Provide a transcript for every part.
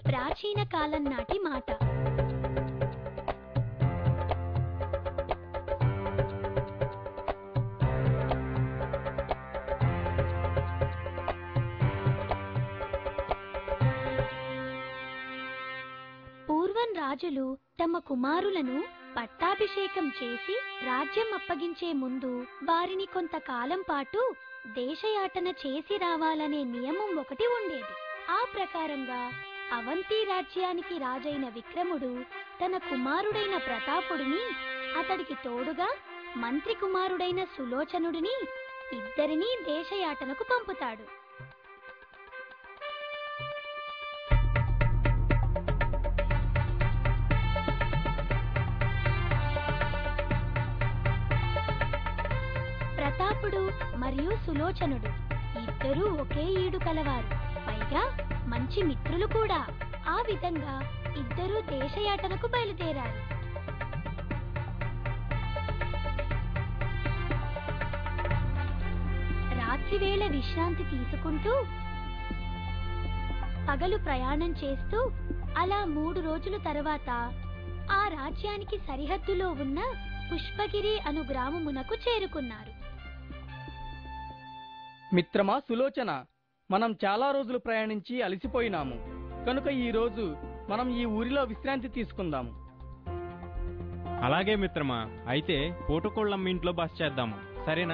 ప్రాచీన కాలం నాటి మాట. పూర్వం రాజులు తమ కుమారులను పట్టాభిషేకం చేసి రాజ్యం అప్పగించే ముందు వారిని కొంతకాలం పాటు దేశయాటన చేసి రావాలనే నియమం ఒకటి ఉండేది. ఆ ప్రకారంగా అవంతి రాజ్యానికి రాజైన విక్రముడు తన కుమారుడైన ప్రతాపుడిని, అతడికి తోడుగా మంత్రి కుమారుడైన సులోచనుడిని ఇద్దరినీ దేశయాటనకు పంపుతాడు. ప్రతాపుడు మరియు సులోచనుడు ఇద్దరూ ఒకే ఈడు కలవారు, పైగా మంచి మిత్రులు కూడా. ఆ విధంగా ఇద్దరూ దేశయాటనకు బయలుదేరారు. రాత్రివేళ విశ్రాంతి తీసుకుంటూ పగలు ప్రయాణం చేస్తూ అలా 3 రోజుల తర్వాత ఆ రాజ్యానికి సరిహద్దులో ఉన్న పుష్పగిరి అను గ్రామమునకు చేరుకున్నారు. మిత్రమా సులోచన, మనం చాలా రోజులు ప్రయాణించి అలసిపోయినాము కనుక ఈ రోజు మనం ఈ ఊరిలో విశ్రాంతి తీసుకుందాము. అలాగే మిత్రమా, అయితే పూటకోళ్ళమ్మ ఇంట్లో బస చేద్దాము, సరేనా?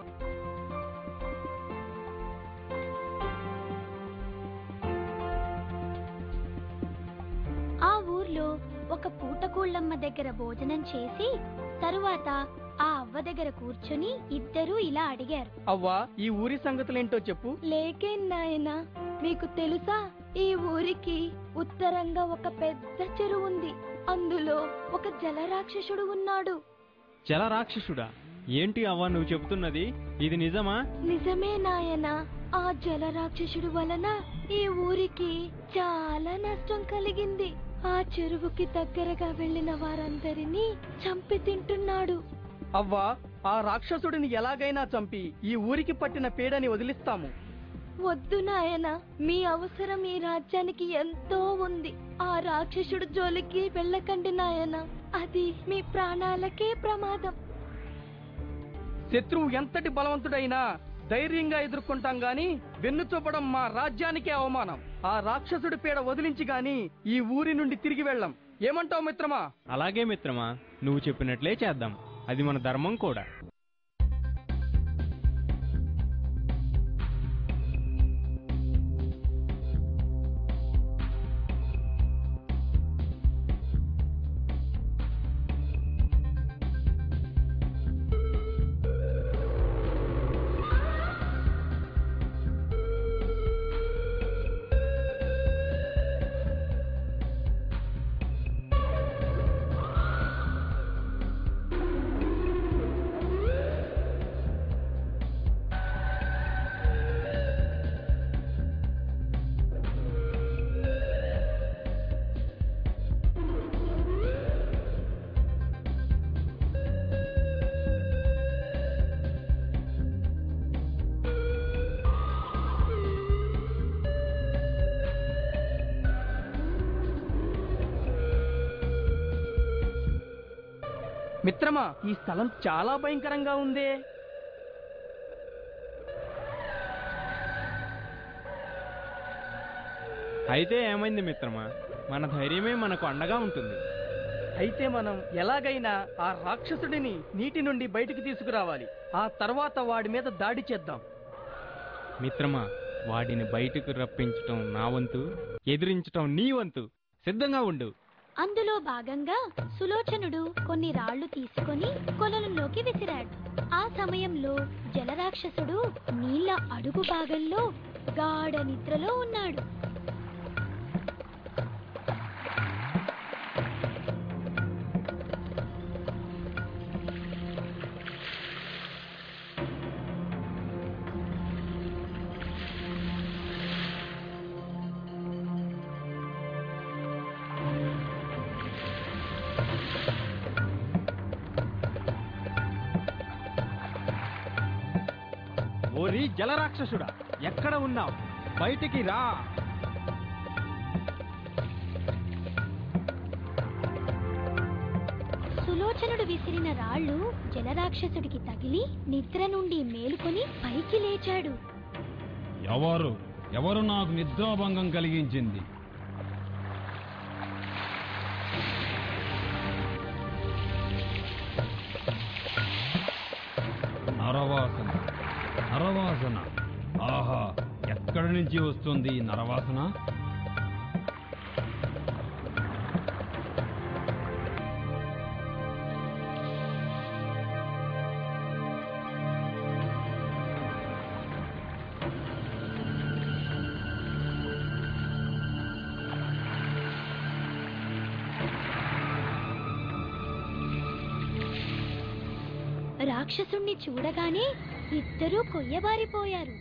ఆ ఊర్లో ఒక పూటకోళ్ళమ్మ దగ్గర భోజనం చేసి తరువాత ఆ అవ్వ దగ్గర కూర్చుని ఇద్దరూ ఇలా అడిగారు. అవ్వా, ఈ ఊరి సంగతులేంటో చెప్పు. లేకే నాయనా, మీకు తెలుసా, ఈ ఊరికి ఉత్తరంగా ఒక పెద్ద చెరువు ఉంది. అందులో ఒక జలరాక్షసుడు ఉన్నాడు. జలరాక్షసుడా? ఏంటి అవ్వ నువ్వు చెబుతున్నది? ఇది నిజమా? నిజమే నాయనా. ఆ జలరాక్షసుడు వలన ఈ ఊరికి చాలా నష్టం కలిగింది. ఆ చెరువుకి దగ్గరగా వెళ్లిన వారందరినీ చంపి తింటున్నాడు. అవ్వా, ఆ రాక్షసుడిని ఎలాగైనా చంపి ఈ ఊరికి పట్టిన పీడని వదిలిస్తాము. వద్దు నాయనా, మీ అవసరం ఈ రాజ్యానికి ఎంతో ఉంది. ఆ రాక్షసుడు జోలికి వెళ్ళకండి నాయనా, అది మీ ప్రాణాలకే ప్రమాదం. శత్రువు ఎంతటి బలవంతుడైనా ధైర్యంగా ఎదుర్కొంటాం గాని వెన్ను చూపడం మా రాజ్యానికే అవమానం. ఆ రాక్షసుడి పీడ వదిలించి గాని ఈ ఊరి నుండి తిరిగి వెళ్ళం. ఏమంటావు మిత్రమా? అలాగే మిత్రమా, నువ్వు చెప్పినట్లే చేద్దాం, అది మన ధర్మం కూడా. మిత్రమా, ఈ స్థలం చాలా భయంకరంగా ఉందే. అయితే ఏమైంది మిత్రమా, మన ధైర్యమే మనకు అండగా ఉంటుంది. అయితే మనం ఎలాగైనా ఆ రాక్షసుడిని నీటి నుండి బయటికి తీసుకురావాలి. ఆ తర్వాత వాడి మీద దాడి చేద్దాం. మిత్రమా, వాడిని బయటకు రప్పించటం నా వంతు, ఎదిరించటం నీ వంతు. సిద్ధంగా ఉండు. అందులో భాగంగా సులోచనుడు కొన్ని రాళ్లు తీసుకొని కొలనులోకి విసిరాడు. ఆ సమయంలో జలరాక్షసుడు నీళ్ల అడుగు భాగంలో గాఢ నిద్రలో ఉన్నాడు. ఓరి జలరాక్షసుడా, ఎక్కడ ఉన్నావు? బయటికి రా. రాక్షసుడు విసిరిన రాళ్ళు జలరాక్షసుడికి తగిలి నిద్ర నుండి మేలుకొని పైకి లేచాడు. ఎవరు నాకు నిద్రాభంగం కలిగించింది? నరవాసన. ఆహా, ఎక్కడి నుంచి వస్తుంది ఈ నరవాసన? రాక్షసుణ్ణి చూడగానే ఇద్దరూ కొయ్యబారిపోయారు.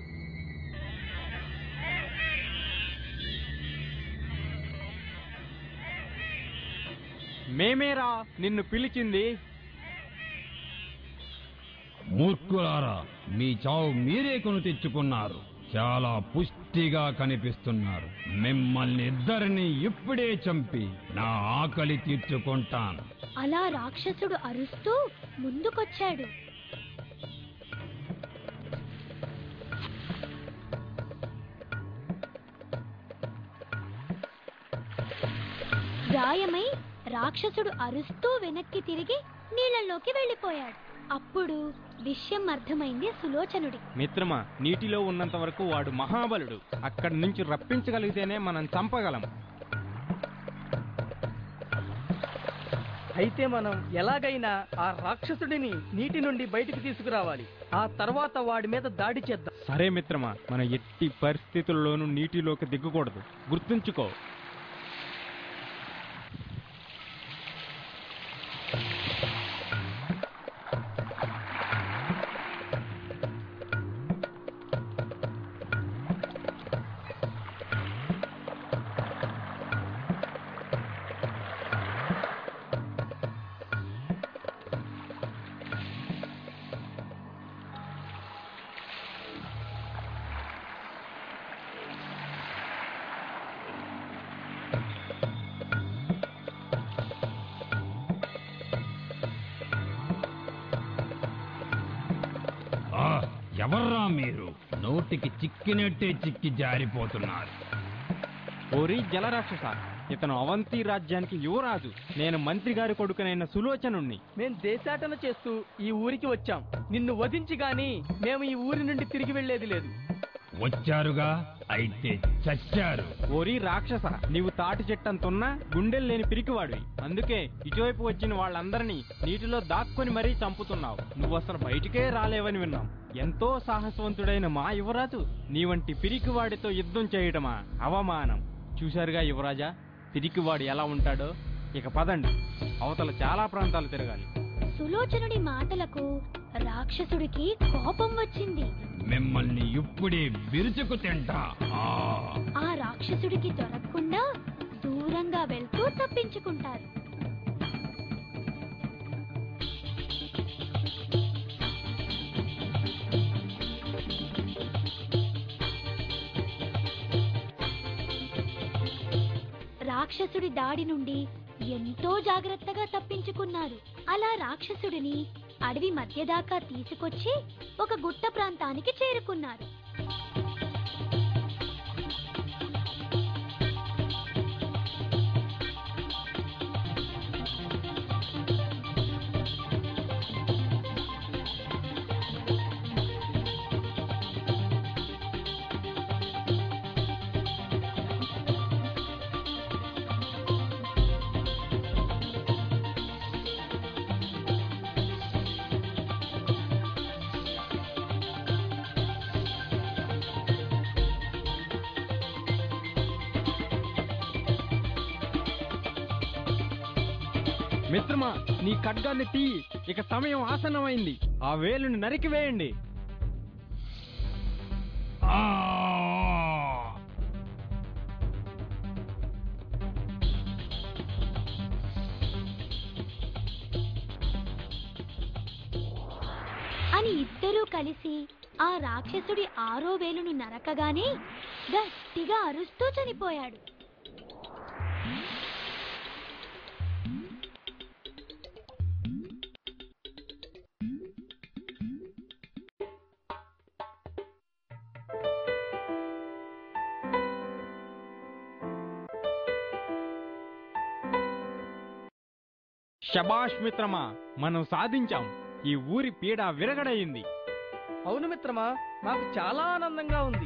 మేమేరా నిన్ను పిలిచింది. మూర్ఖులారా, మీ చావు మీరే కొని తెచ్చుకున్నారు. చాలా పుష్టిగా కనిపిస్తున్నారు. మిమ్మల్ని ఇద్దరిని ఇప్పుడే చంపి నా ఆకలి తీర్చుకుంటాను. అలా రాక్షసుడు అరుస్తూ ముందుకొచ్చాడు. గాయమై రాక్షసుడు అరుస్తూ వెనక్కి తిరిగి నీళ్ళల్లోకి వెళ్ళిపోయాడు. అప్పుడు విషయం అర్థమైంది సులోచనుడి. మిత్రమా, నీటిలో ఉన్నంత వరకు వాడు మహాబలుడు. అక్కడి నుంచి రప్పించగలిగితేనే మనం చంపగలం. అయితే మనం ఎలాగైనా ఆ రాక్షసుడిని నీటి నుండి బయటికి తీసుకురావాలి. ఆ తర్వాత వాడి మీద దాడి చేద్దాం. సరే మిత్రమా, మనం ఎట్టి పరిస్థితుల్లోనూ నీటిలోకి దిగకూడదు. గుర్తుంచుకో. ఎవర్రా మీరు? నోటికి చిక్కినట్టే చిక్కి జారిపోతున్నారు. ఓరి జలరాక్షస, ఇతను అవంతి రాజ్యానికి యువరాజు. నేను మంత్రి గారి కొడుకునైన సులోచనుణ్ణి. మేం దేశాటన చేస్తూ ఈ ఊరికి వచ్చాం. నిన్ను వధించి గాని మేము ఈ ఊరి నుండి తిరిగి వెళ్లేది లేదు. వచ్చారుగా, అయితే చచ్చారు. ఓరి రాక్షస, నీవు తాటి చెట్టంతున్నా గుండెలు లేని పిరికివాడివి. అందుకే ఇటువైపు వచ్చిన వాళ్ళందరినీ నీటిలో దాక్కుని మరీ చంపుతున్నావు. నువ్వు అసలు బయటికే రాలేవని విన్నాం. ఎంతో సాహసవంతుడైన మా యువరాజు నీ వంటి పిరికివాడితో యుద్ధం చేయడమా? అవమానం. చూశారుగా యువరాజా, పిరికివాడు ఎలా ఉంటాడో. ఇక పదండి, అవతల చాలా ప్రాంతాలు తిరగాలి. సులోచనుడి మాటలకు రాక్షసుడికి కోపం వచ్చింది. మిమ్మల్ని ఇప్పుడే విరుచుకు తింటా. ఆ రాక్షసుడికి దొరకకుండా దూరంగా వెళ్తూ తప్పించుకుంటారు. రాక్షసుడి దాడి నుండి ఎంతో జాగ్రత్తగా తప్పించుకున్నారు. అలా రాక్షసుడిని అడవి మధ్య దాకా తీసుకొచ్చి ఒక గుట్ట ప్రాంతానికి చేరుకున్నారు. మిత్రమా, నీ ఖడ్గాన్ని తీ. ఇక సమయం ఆసన్నమైంది. ఆ వేలుని నరికివేయండి. అని ఇద్దరూ కలిసి ఆ రాక్షసుడి 6వ వేలును నరకగానే గట్టిగా అరుస్తూ చనిపోయాడు. శబాష్ మిత్రమా, మనం సాధించాం. ఈ ఊరి పీడ విరగడయింది. అవును మిత్రమా, నాకు చాలా ఆనందంగా ఉంది.